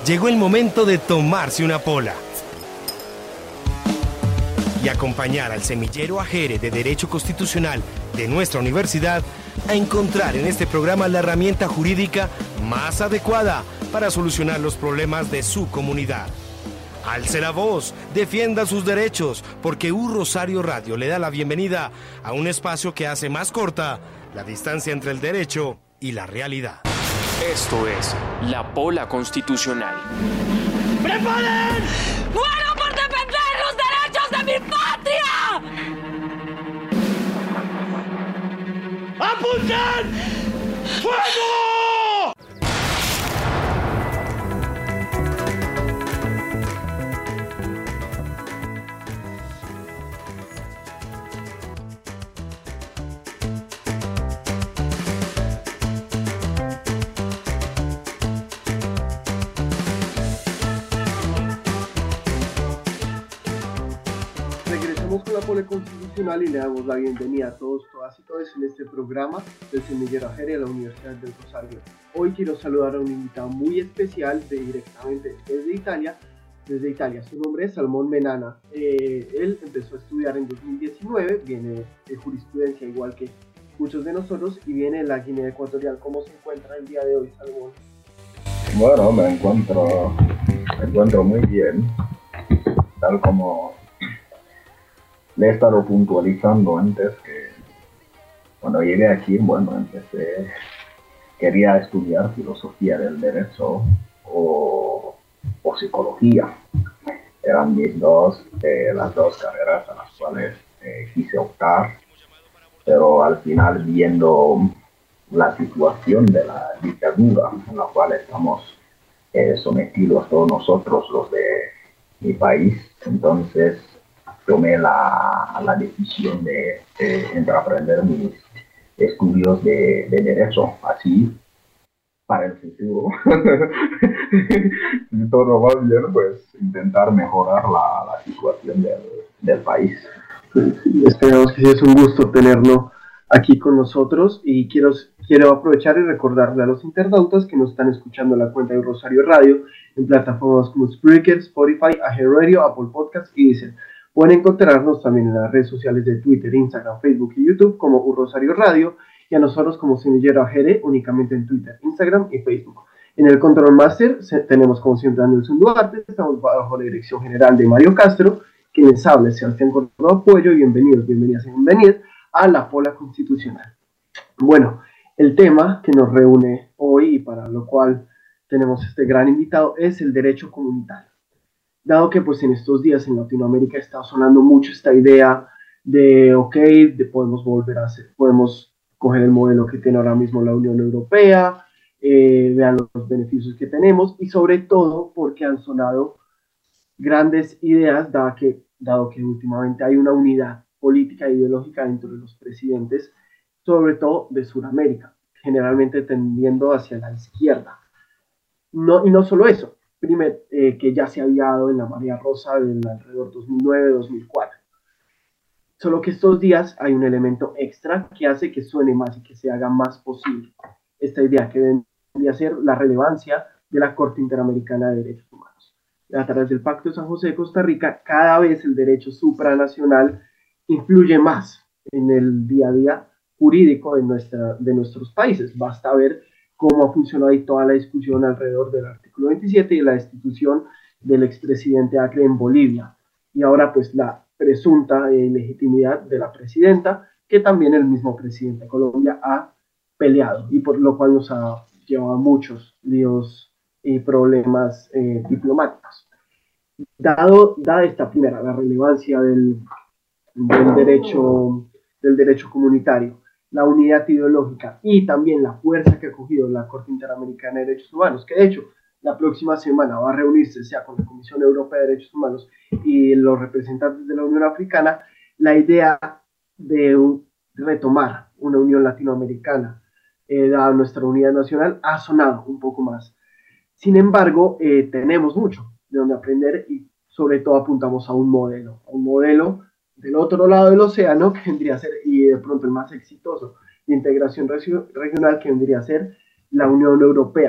Llegó el momento de tomarse una pola y acompañar al semillero Ajere de Derecho Constitucional de nuestra universidad a encontrar en este programa la herramienta jurídica más adecuada para solucionar los problemas de su comunidad. Alce la voz, defienda sus derechos, porque U Rosario Radio le da la bienvenida a un espacio que hace más corta la distancia entre el derecho y la realidad. Esto es La Pola Constitucional. ¡Preparen! ¡Muero por defender los derechos de mi patria! ¡Apunten! ¡Fuego! Con la Pola Constitucional y le damos la bienvenida a todos, todas y todos en este programa del Semillero Ajere de la Universidad del Rosario. Hoy quiero saludar a un invitado muy especial directamente desde Italia. Su nombre es Salmón Menana. Él empezó a estudiar en 2019, viene de jurisprudencia igual que muchos de nosotros y viene de la Guinea Ecuatorial. ¿Cómo se encuentra el día de hoy, Salmón? Bueno, me encuentro muy bien, tal como le he estado puntualizando antes que cuando llegué aquí, quería estudiar filosofía del derecho o psicología. Eran las dos carreras a las cuales quise optar, pero al final, viendo la situación de la dictadura en la cual estamos sometidos todos nosotros, los de mi país, entonces tomé la decisión de emprender mis estudios de derecho, así para el futuro. Si todo va bien, pues intentar mejorar la situación del país. Sí, esperamos que sea un gusto tenerlo aquí con nosotros y quiero aprovechar y recordarle a los internautas que nos están escuchando en la cuenta de Rosario Radio en plataformas como Spreaker, Spotify, Ajere Radio, Apple Podcasts y Deezer. Pueden encontrarnos también en las redes sociales de Twitter, Instagram, Facebook y YouTube como U Rosario Radio y a nosotros como Semillero Ajere únicamente en Twitter, Instagram y Facebook. En el Control Master tenemos como siempre a Nelson Duarte, estamos bajo la dirección general de Mario Castro, quien les habla, Sebastián Córdoba Apoyo, bienvenidas a La Pola Constitucional. Bueno, el tema que nos reúne hoy y para lo cual tenemos este gran invitado es el derecho comunitario. Dado que pues en estos días en Latinoamérica está sonando mucho esta idea de podemos podemos coger el modelo que tiene ahora mismo la Unión Europea, vean los beneficios que tenemos y sobre todo porque han sonado grandes ideas dado que últimamente hay una unidad política e ideológica dentro de los presidentes, sobre todo de Sudamérica, generalmente tendiendo hacia la izquierda. Y no solo eso, que ya se había dado en la Marea Rosa del alrededor 2009-2004. Solo que estos días hay un elemento extra que hace que suene más y que se haga más posible esta idea que vendría a ser la relevancia de la Corte Interamericana de Derechos Humanos. A través del Pacto de San José de Costa Rica, cada vez el derecho supranacional influye más en el día a día jurídico de nuestros países. Basta ver cómo ha funcionado ahí toda la discusión alrededor del artículo 27 y la destitución del expresidente Acre en Bolivia. Y ahora pues la presunta legitimidad de la presidenta, que también el mismo presidente de Colombia ha peleado y por lo cual nos ha llevado a muchos líos y problemas diplomáticos. Dada esta primera, la relevancia del derecho comunitario, la unidad ideológica y también la fuerza que ha cogido la Corte Interamericana de Derechos Humanos, que de hecho la próxima semana va a reunirse sea con la Comisión Europea de Derechos Humanos y los representantes de la Unión Africana, la idea de retomar una Unión Latinoamericana, dada nuestra unidad nacional, ha sonado un poco más. Sin embargo, tenemos mucho de donde aprender y sobre todo apuntamos a un modelo del otro lado del océano que vendría a ser, y de pronto el más exitoso de integración regional, que vendría a ser la Unión Europea,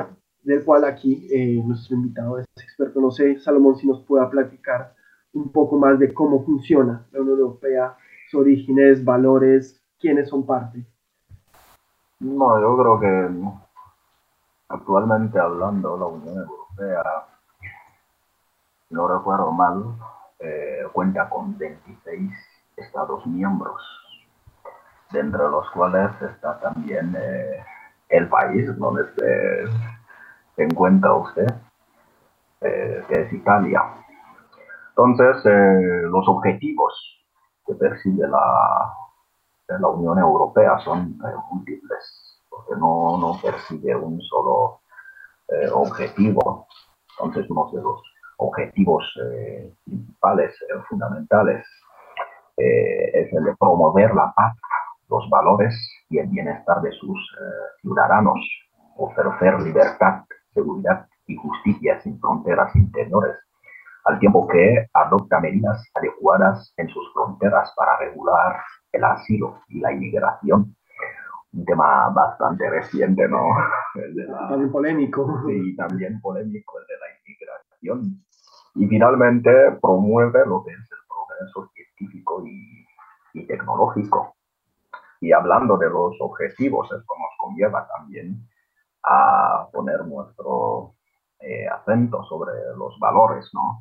del cual aquí nuestro invitado es experto. No sé, Salomón, si nos pueda platicar un poco más de cómo funciona la Unión Europea, sus orígenes, valores, quiénes son parte. No, yo creo que actualmente hablando, la Unión Europea, si no recuerdo mal, cuenta con 26 Estados miembros, de entre los cuales está también el país donde se encuentra usted, que es Italia. Entonces, los objetivos que persigue la Unión Europea son múltiples, porque no persigue un solo objetivo. Entonces, uno de los objetivos principales, fundamentales, es el de promover la paz, los valores y el bienestar de sus ciudadanos, ofrecer libertad, seguridad y justicia sin fronteras interiores, al tiempo que adopta medidas adecuadas en sus fronteras para regular el asilo y la inmigración. Un tema bastante reciente, ¿no? También polémico. Sí, también polémico, el de la inmigración. Y finalmente promueve lo que es el progreso científico y tecnológico. Y hablando de los objetivos, esto nos conlleva también a poner nuestro acento sobre los valores, ¿no?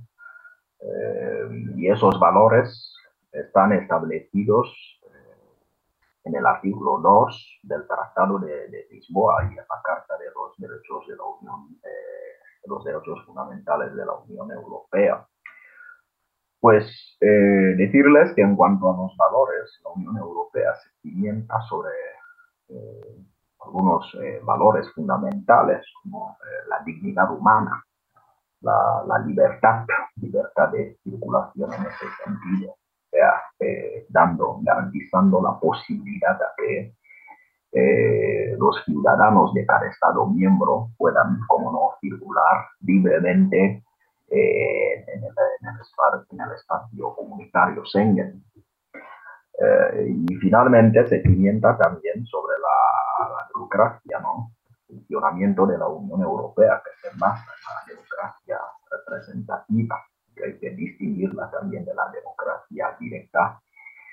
Y esos valores están establecidos en el artículo 2 del Tratado de Lisboa y en la Carta de los Derechos de la Unión, de los Derechos Fundamentales de la Unión Europea. Pues decirles que en cuanto a los valores, la Unión Europea se cimienta sobre algunos valores fundamentales como la dignidad humana, la libertad de circulación en ese sentido, o sea, garantizando la posibilidad de que los ciudadanos de cada Estado miembro puedan, como no, circular libremente en el espacio comunitario Schengen. Y finalmente se cimienta también sobre la democracia, ¿no? El funcionamiento de la Unión Europea, que se basa en la democracia representativa, que hay que distinguirla también de la democracia directa,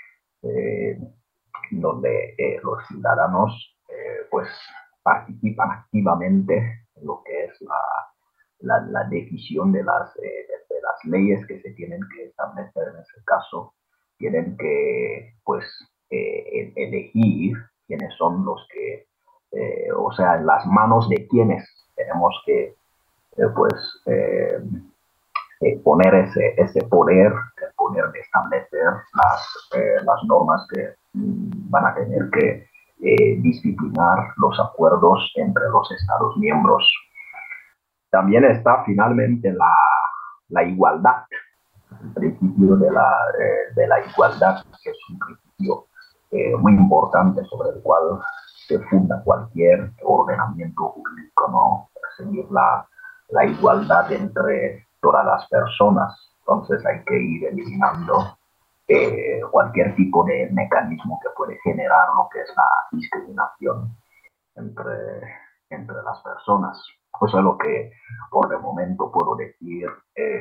donde los ciudadanos pues participan activamente en lo que es la decisión de las leyes que se tienen que establecer. En ese caso, tienen que pues elegir quiénes son los que, o sea, en las manos de quienes tenemos que poner ese poder, el poder de establecer las normas que van a tener que disciplinar los acuerdos entre los Estados miembros. También está finalmente la igualdad, el principio de la igualdad, que es un principio muy importante sobre el cual se funda cualquier ordenamiento jurídico, ¿no? Perseguir la igualdad entre todas las personas. Entonces hay que ir eliminando cualquier tipo de mecanismo que puede generar lo que es la discriminación entre las personas. Eso es lo que por el momento puedo decir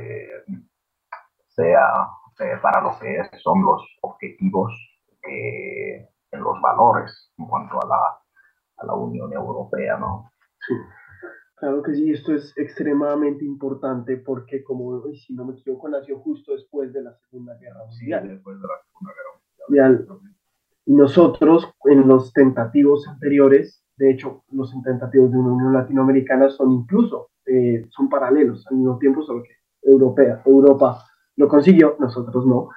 sea para lo que son los objetivos en los valores en cuanto a la Unión Europea, ¿no? Sí. Claro que sí, esto es extremadamente importante porque, como si no me equivoco, nació justo después de la Segunda Guerra Mundial. Sí, después de la Segunda Guerra Mundial. Y nosotros, en los tentativos anteriores, de hecho, los tentativos de una Unión Latinoamericana son incluso, son paralelos al mismo tiempo, solo que Europa lo consiguió, nosotros no.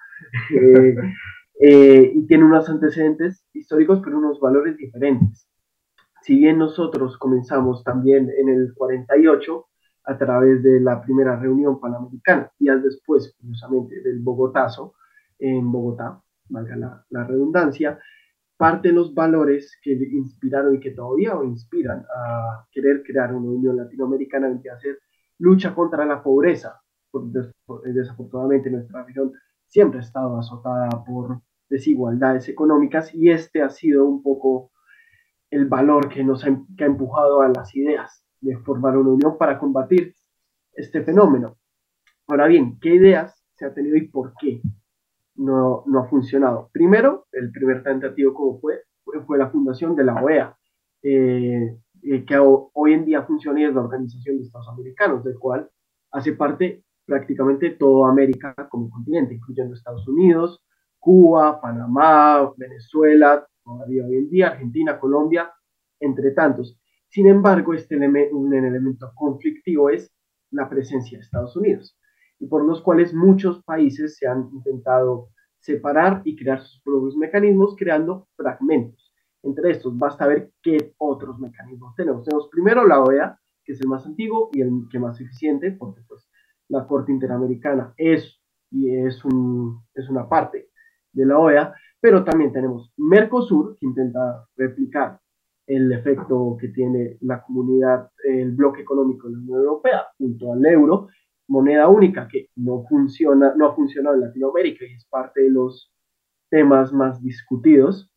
Y tiene unos antecedentes históricos, pero unos valores diferentes. Si bien nosotros comenzamos también en el 48 a través de la primera reunión panamericana, días después, curiosamente, del Bogotazo, en Bogotá, valga la redundancia, parte de los valores que inspiraron y que todavía inspiran a querer crear una Unión Latinoamericana vendría a ser lucha contra la pobreza. Desafortunadamente nuestra región siempre ha estado azotada por desigualdades económicas y este ha sido un poco el valor que ha empujado a las ideas de formar una unión para combatir este fenómeno. Ahora bien, ¿qué ideas se ha tenido y por qué no ha funcionado? Primero, el primer tentativo como fue la fundación de la OEA, que hoy en día funciona y es la Organización de Estados Americanos, del cual hace parte prácticamente toda América como continente, incluyendo Estados Unidos, Cuba, Panamá, Venezuela, todavía hoy en día, Argentina, Colombia, entre tantos. Sin embargo, un elemento conflictivo es la presencia de Estados Unidos, y por los cuales muchos países se han intentado separar y crear sus propios mecanismos, creando fragmentos. Entre estos, basta ver qué otros mecanismos tenemos. Tenemos primero la OEA, que es el más antiguo y el que más eficiente, porque pues, la Corte Interamericana es una parte de la OEA, pero también tenemos Mercosur, que intenta replicar el efecto que tiene la comunidad, el bloque económico de la Unión Europea, junto al euro, moneda única que no ha funcionado en Latinoamérica y es parte de los temas más discutidos,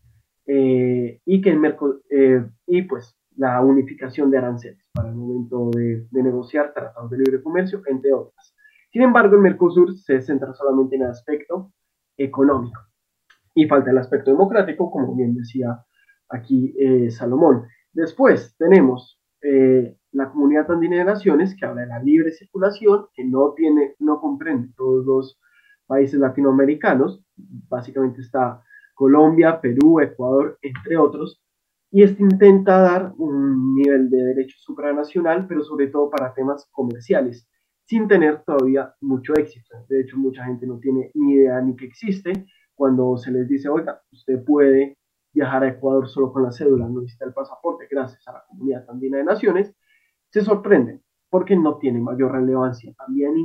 y pues la unificación de aranceles para el momento de negociar tratados de libre comercio, entre otras. Sin embargo, el Mercosur se centra solamente en el aspecto económico y falta el aspecto democrático, como bien decía aquí Salomón. Después tenemos la Comunidad Andina de Naciones, que habla de la libre circulación, que no comprende todos los países latinoamericanos, básicamente está Colombia, Perú, Ecuador, entre otros, y este intenta dar un nivel de derecho supranacional, pero sobre todo para temas comerciales, sin tener todavía mucho éxito. De hecho, mucha gente no tiene ni idea ni que existe. Cuando se les dice, oiga, usted puede viajar a Ecuador solo con la cédula, no necesita el pasaporte, gracias a la Comunidad Andina de Naciones, se sorprenden porque no tiene mayor relevancia. También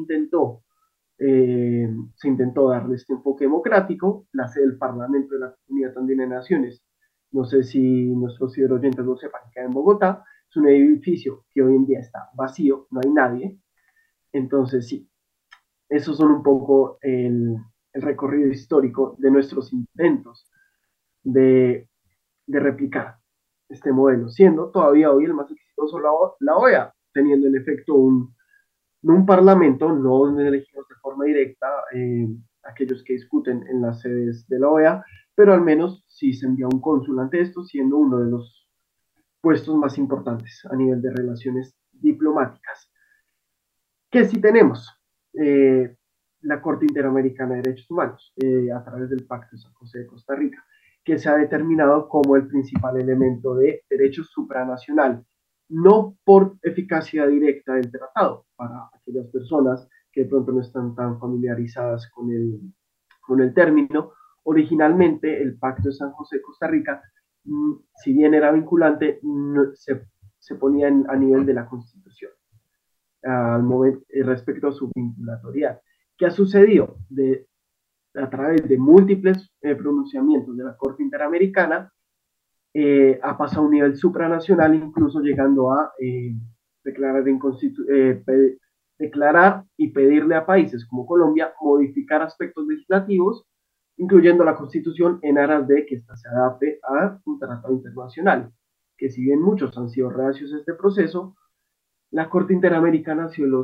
se intentó darle este enfoque democrático, la sede del Parlamento de la Comunidad Andina de Naciones. No sé si nuestros ciberoyentes lo sepan, que en Bogotá es un edificio que hoy en día está vacío, no hay nadie. Entonces, sí, esos son un poco el recorrido histórico de nuestros intentos de, de replicar este modelo, siendo todavía hoy el más exitoso la OEA, teniendo en efecto un parlamento, no elegidos de forma directa, aquellos que discuten en las sedes de la OEA, pero al menos sí se envía un cónsul ante esto, siendo uno de los puestos más importantes a nivel de relaciones diplomáticas. ¿Qué sí tenemos? La Corte Interamericana de Derechos Humanos, a través del Pacto de San José de Costa Rica, que se ha determinado como el principal elemento de derecho supranacional, no por eficacia directa del tratado, para aquellas personas que de pronto no están tan familiarizadas con el término. Originalmente, el Pacto de San José de Costa Rica, si bien era vinculante, se ponía a nivel de la Constitución al momento, respecto a su vinculatoriedad. ¿Qué ha sucedido? A través de múltiples pronunciamientos de la Corte Interamericana, ha pasado a un nivel supranacional, incluso llegando a declarar y pedirle a países como Colombia modificar aspectos legislativos, incluyendo la Constitución, en aras de que ésta se adapte a un tratado internacional, que si bien muchos han sido reacios a este proceso, la Corte Interamericana ha sido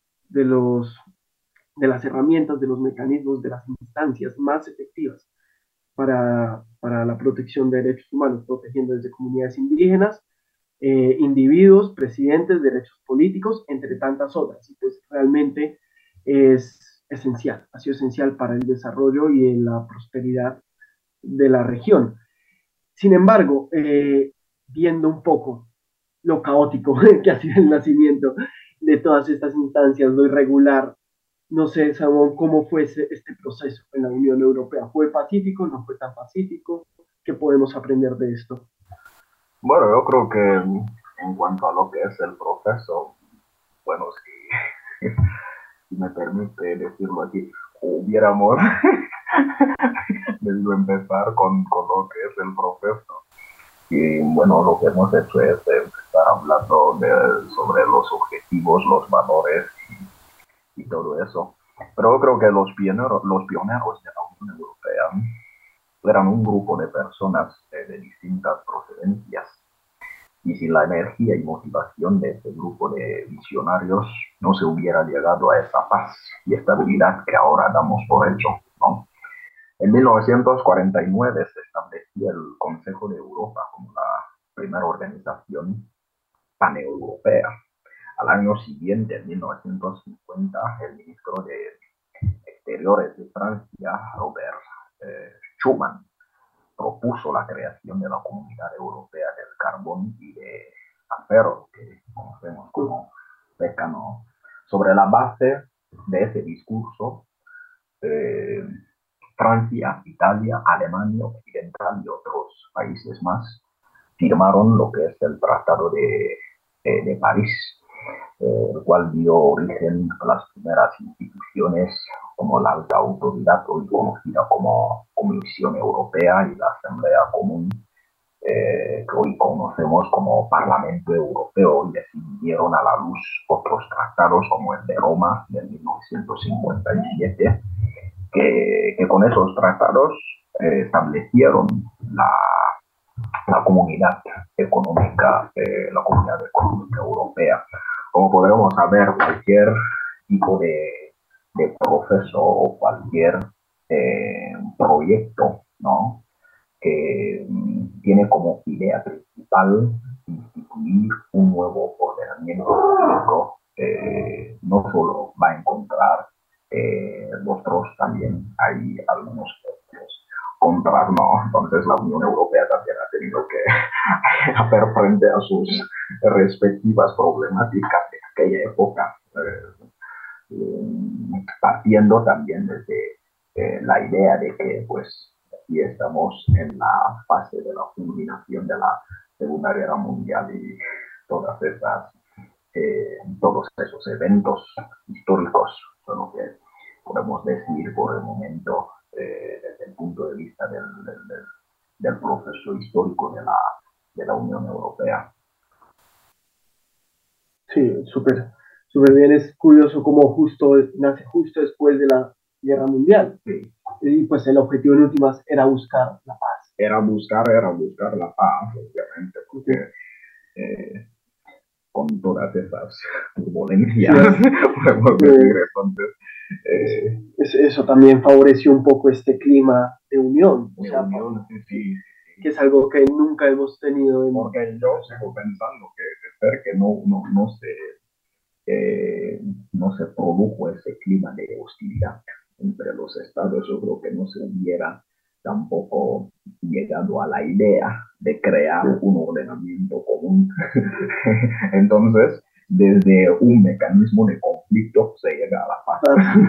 de las herramientas, de los mecanismos, de las instancias más efectivas para la protección de derechos humanos, protegiendo desde comunidades indígenas, individuos, presidentes, derechos políticos, entre tantas otras. Y pues realmente es esencial, ha sido esencial para el desarrollo y la prosperidad de la región. Sin embargo, viendo un poco lo caótico que ha sido el nacimiento de todas estas instancias, lo irregular, no sé, Samuel, cómo fue este proceso en la Unión Europea. ¿Fue pacífico? ¿No fue tan pacífico? ¿Qué podemos aprender de esto? Bueno, yo creo que en cuanto a lo que es el proceso, bueno, si me permite decirlo aquí, hubiéramos debido empezar con lo que es el proceso. Y bueno, lo que hemos hecho es empezar hablando sobre los objetivos, los valores y todo eso. Pero yo creo que los pioneros de la Unión Europea eran un grupo de personas de distintas procedencias. y sin la energía y motivación de este grupo de visionarios no se hubiera llegado a esa paz y estabilidad que ahora damos por hecho, ¿no? En 1949 se estableció el Consejo de Europa como la primera organización paneuropea. Al año siguiente, en 1950, el ministro de Exteriores de Francia, Robert Schuman, propuso la creación de la Comunidad Europea del Carbón y de Acero, que conocemos como CECA, ¿no? Sobre la base de ese discurso, Francia, Italia, Alemania Occidental y otros países más firmaron lo que es el Tratado de París, el cual dio origen a las primeras instituciones como la alta autoridad, hoy conocida como Comisión Europea, y la Asamblea Común, que hoy conocemos como Parlamento Europeo, y le siguieron a la luz otros tratados como el de Roma de 1957, que con esos tratados establecieron la comunidad económica, la comunidad económica europea. Como podemos saber, cualquier tipo de proceso o cualquier proyecto, ¿no?, que tiene como idea principal instituir un nuevo ordenamiento público, no solo va a encontrar los pros, también hay algunos otros contras, ¿no? Entonces la Unión Europea también ha tenido que hacer frente a sus respectivas problemáticas de aquella época, partiendo también desde la idea de que pues aquí estamos en la fase de la culminación de la Segunda Guerra Mundial y todas esas todos esos eventos históricos son lo que podemos decir por el momento desde el punto de vista del proceso histórico de la Unión Europea. Sí, súper bien. Es curioso cómo nace justo después de la Guerra Mundial. Sí. Y pues el objetivo en últimas era buscar la paz. Era buscar la paz, obviamente, porque con todas esas turbulencias, podemos decir, entonces... eso también favoreció un poco este clima de unión. Sí. Que es algo que nunca hemos tenido. Porque yo sigo pensando que no se produjo ese clima de hostilidad entre los estados. Yo creo que no se hubiera tampoco llegado a la idea de crear un ordenamiento común. Entonces, desde un mecanismo de conflicto se llega a la paz.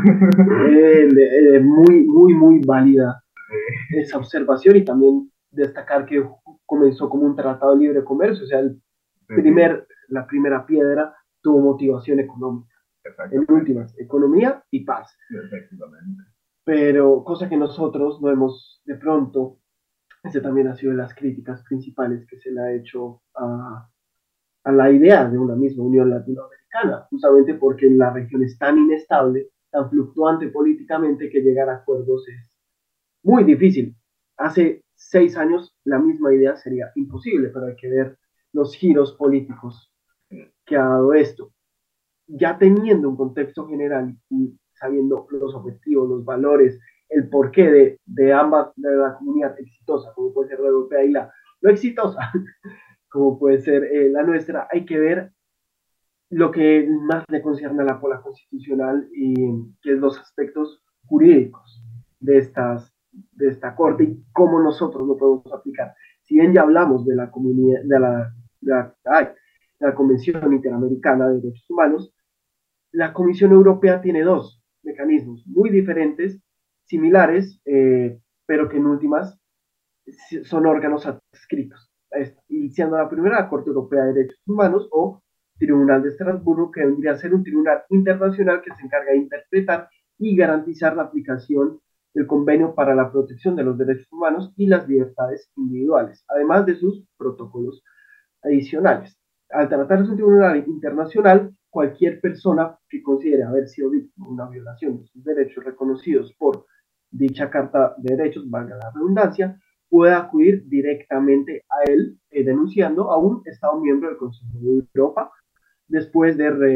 Muy válida esa observación, y también destacar que comenzó como un tratado de libre comercio, o sea, la primera piedra tuvo motivación económica. En últimas, economía y paz. Efectivamente. Pero cosa que nosotros no hemos, de pronto, ese también ha sido de las críticas principales que se le ha hecho a la idea de una misma Unión Latinoamericana, justamente porque la región es tan inestable, tan fluctuante políticamente, que llegar a acuerdos es muy difícil. Hace 6 años la misma idea sería imposible, pero hay que ver los giros políticos que ha dado esto. Ya teniendo un contexto general y sabiendo los objetivos, los valores, el porqué de ambas, de la comunidad exitosa, como puede ser la europea, y la no exitosa, como puede ser la nuestra, hay que ver lo que más le concierne a la pola constitucional, y que es los aspectos jurídicos de esta corte y cómo nosotros lo podemos aplicar. Si bien ya hablamos de la comunidad, de la Convención Interamericana de Derechos Humanos, la Comisión Europea tiene 2 mecanismos muy diferentes, similares, pero que en últimas son órganos adscritos. Iniciando la primera, la Corte Europea de Derechos Humanos, o Tribunal de Estrasburgo, que vendría a ser un tribunal internacional que se encarga de interpretar y garantizar la aplicación del Convenio para la Protección de los Derechos Humanos y las Libertades Individuales, además de sus protocolos adicionales. Al tratarse de un tribunal internacional, cualquier persona que considere haber sido víctima de una violación de sus derechos reconocidos por dicha Carta de Derechos, valga la redundancia, pueda acudir directamente a él denunciando a un Estado miembro del Consejo de Europa después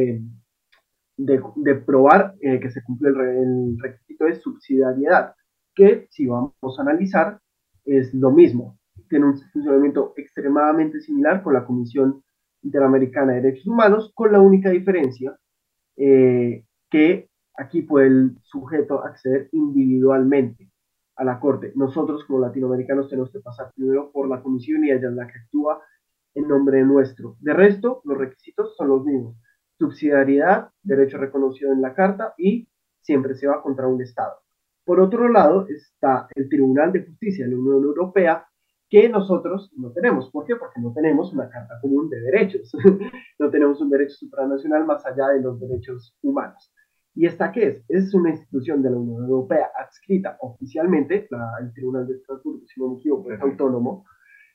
de probar que se cumple el requisito de subsidiariedad, que si vamos a analizar es lo mismo, tiene un funcionamiento extremadamente similar con la Comisión Interamericana de Derechos Humanos, con la única diferencia que aquí puede el sujeto acceder individualmente a la Corte. Nosotros como latinoamericanos tenemos que pasar primero por la Comisión y ella es la que actúa en nombre nuestro. De resto, los requisitos son los mismos. Subsidiariedad, derecho reconocido en la Carta y siempre se va contra un Estado. Por otro lado está el Tribunal de Justicia de la Unión Europea, que nosotros no tenemos. ¿Por qué? Porque no tenemos una Carta Común de Derechos. No tenemos un derecho supranacional más allá de los derechos humanos. ¿Y esta qué es? Es una institución de la Unión Europea adscrita oficialmente, el Tribunal de Estrasburgo, si no me equivoco, es autónomo,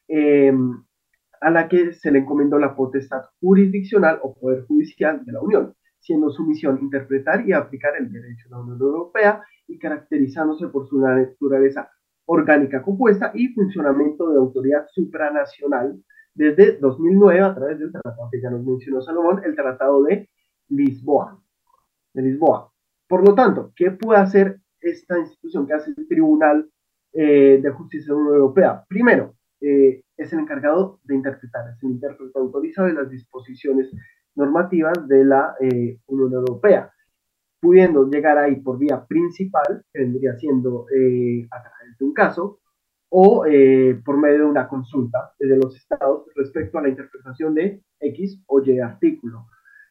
a la que se le encomendó la potestad jurisdiccional o poder judicial de la Unión, siendo su misión interpretar y aplicar el derecho de la Unión Europea y caracterizándose por su naturaleza orgánica compuesta y funcionamiento de autoridad supranacional desde 2009 a través del tratado que ya nos mencionó Salomón, el Tratado de Lisboa. Por lo tanto, ¿qué puede hacer esta institución que hace el Tribunal de Justicia de la Unión Europea? Primero, es el encargado de interpretar, es el intérprete autorizado de las disposiciones normativas de la Unión Europea, pudiendo llegar ahí por vía principal, que vendría siendo a través de un caso, o por medio de una consulta de los estados respecto a la interpretación de X o Y artículo.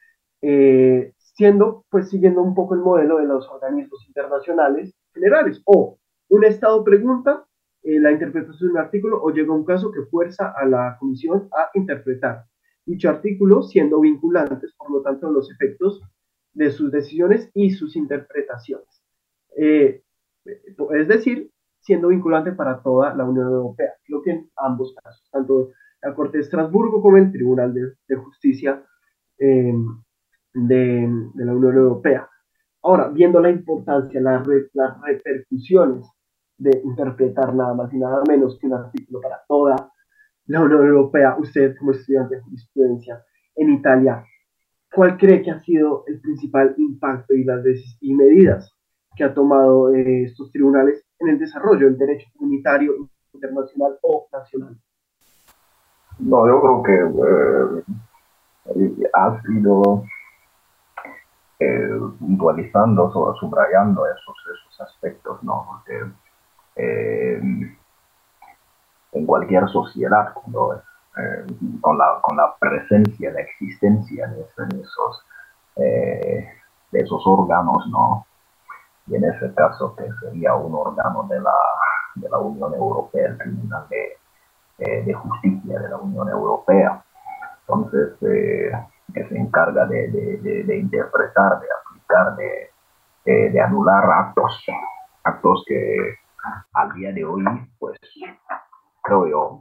Siguiendo un poco el modelo de los organismos internacionales generales, o un estado pregunta la interpretación de un artículo o llega un caso que fuerza a la comisión a interpretar dicho artículo, siendo vinculantes, por lo tanto, los efectos de sus decisiones y sus interpretaciones. Es decir, siendo vinculante para toda la Unión Europea. Creo que en ambos casos, tanto la Corte de Estrasburgo como el Tribunal de Justicia de la Unión Europea. Ahora, viendo la importancia, las repercusiones de interpretar nada más y nada menos que un artículo para toda la Unión Europea, usted como estudiante de jurisprudencia en Italia, ¿cuál cree que ha sido el principal impacto y medidas que ha tomado estos tribunales en el desarrollo del derecho comunitario, internacional o nacional? No, yo creo que ha sido puntualizando, subrayando esos aspectos, ¿no? Porque en cualquier sociedad, cuando, con la presencia, la existencia de esos órganos, ¿no? Y en ese caso que sería un órgano de la Unión Europea, el Tribunal de Justicia de la Unión Europea. Entonces, que se encarga de interpretar, de aplicar, de anular actos que al día de hoy, pues, creo yo,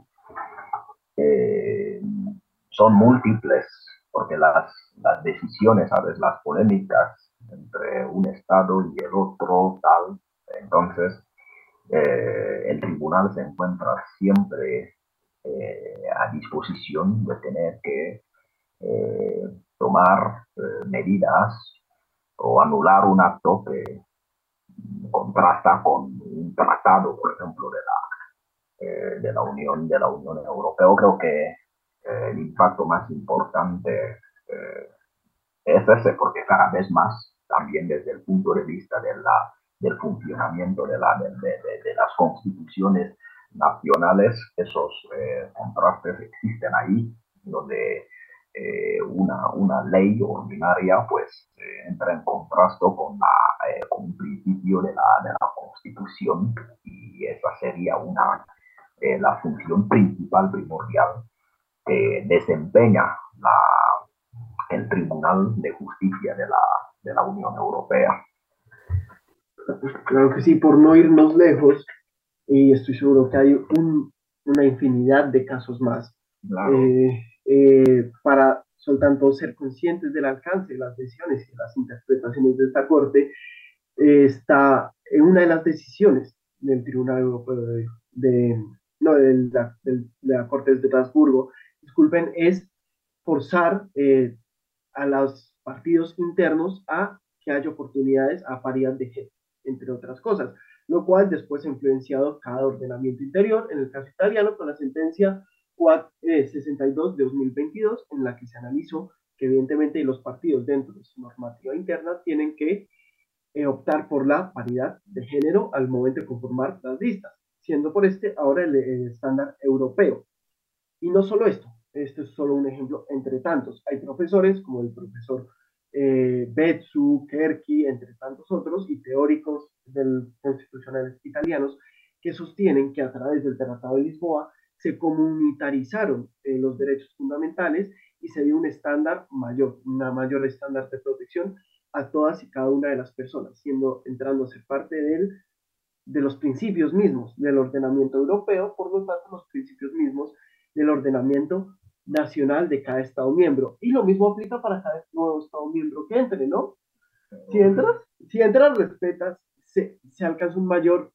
son múltiples, porque las decisiones, ¿sabes? Las polémicas entre un Estado y el otro, tal, entonces, el tribunal se encuentra siempre a disposición de tener que tomar medidas o anular un acto que contrasta con un tratado, por ejemplo, de la Unión Europea. Creo que el impacto más importante es ese, porque cada vez más, también desde el punto de vista del funcionamiento de las constituciones nacionales, esos contrastes existen ahí, donde una ley ordinaria pues entra en contraste con un principio de la Constitución, y esa sería la función principal, primordial, que desempeña el Tribunal de Justicia de la Unión Europea. Claro que sí, por no irnos lejos, y estoy seguro que hay una infinidad de casos más. Claro. Para soltanto ser conscientes del alcance de las decisiones y de las interpretaciones de esta Corte, está en una de las decisiones del Tribunal Europeo no, de la Corte de Estrasburgo, disculpen, es forzar a los partidos internos a que haya oportunidades a paridad de género, entre otras cosas, lo cual después ha influenciado cada ordenamiento interior, en el caso italiano con la sentencia 62 de 2022, en la que se analizó que evidentemente los partidos dentro de su normativa interna tienen que optar por la paridad de género al momento de conformar las listas, siendo por ahora el estándar europeo. Y no solo esto es solo un ejemplo entre tantos. Hay profesores como el profesor Betsu, Kerki, entre tantos otros, y teóricos constitucionales italianos que sostienen que a través del Tratado de Lisboa se comunitarizaron los derechos fundamentales y se dio un estándar mayor, una mayor estándar de protección a todas y cada una de las personas, entrando a ser parte de los principios mismos del ordenamiento europeo, por lo tanto los principios mismos del ordenamiento nacional de cada Estado miembro. Y lo mismo aplica para cada nuevo Estado miembro que entre, ¿no? Si entras, respetas, se alcanza un mayor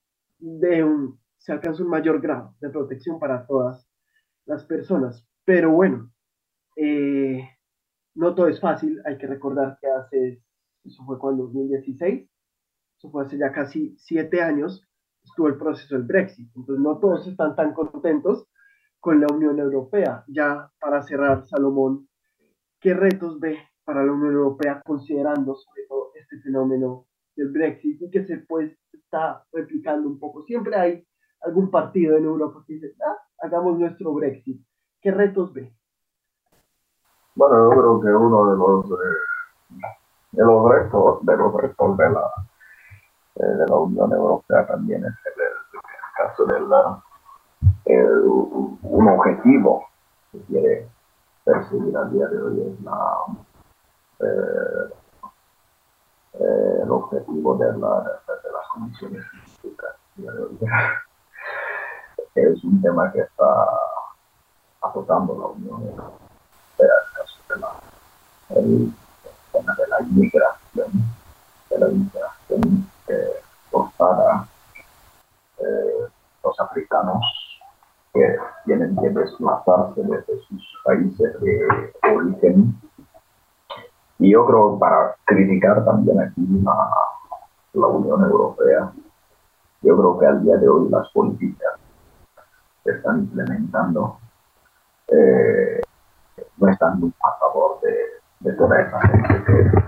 grado de protección para todas las personas. Pero bueno, no todo es fácil. Hay que recordar que eso fue cuando 2016, eso fue hace ya casi 7 años, estuvo el proceso del Brexit. Entonces no todos están tan contentos con la Unión Europea. Ya para cerrar, Salomón, ¿qué retos ve para la Unión Europea considerando sobre todo este fenómeno del Brexit y que se está replicando un poco? Siempre hay algún partido en Europa que dice, hagamos nuestro Brexit. ¿Qué retos ve? Bueno, yo creo que uno de los retos de la Unión Europea también es el caso un objetivo que quiere perseguir a día de hoy es el objetivo de las comisiones políticas. Es un tema que está azotando la Unión Europea, el caso el tema de la inmigración forzada, los africanos que tienen que desplazarse desde sus países de origen. Y yo creo, para criticar también aquí la Unión Europea, yo creo que al día de hoy las políticas que están implementando no están muy a favor de toda esa gente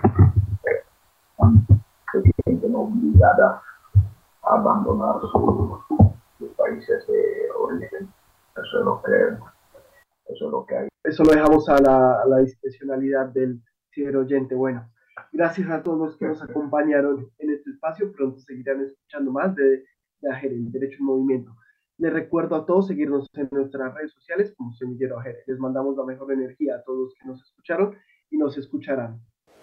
que se sienten obligadas a abandonar sus países de origen. Eso es lo que hay. Eso lo dejamos a la discrecionalidad del ciberoyente. Bueno, gracias a todos los que nos acompañaron en este espacio. Pronto seguirán escuchando más de AGERE, el Derecho en Movimiento. Les recuerdo a todos seguirnos en nuestras redes sociales como Semillero AGERE. Les mandamos la mejor energía a todos los que nos escucharon y nos escucharán.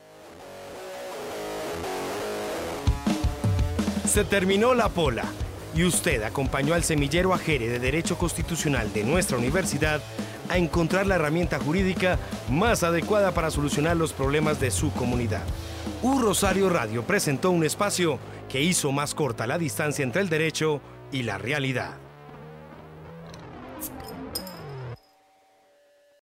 Se terminó la pola y usted acompañó al Semillero AGERE de Derecho Constitucional de nuestra universidad a encontrar la herramienta jurídica más adecuada para solucionar los problemas de su comunidad. Rosario Radio presentó un espacio que hizo más corta la distancia entre el derecho y la realidad.